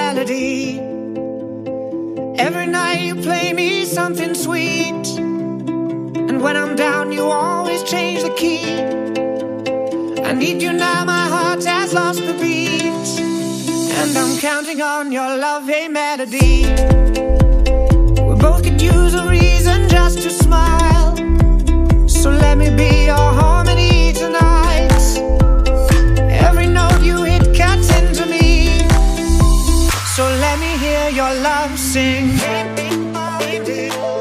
melody. Every night you play me something sweet, and when I'm down you always change the key. I need you now, my heart has lost the beat, and I'm counting on your love, hey melody. We both could use a reason just to smile, so let me be your harmony tonight. Every note you hit cuts into me, so let me hear your love sing.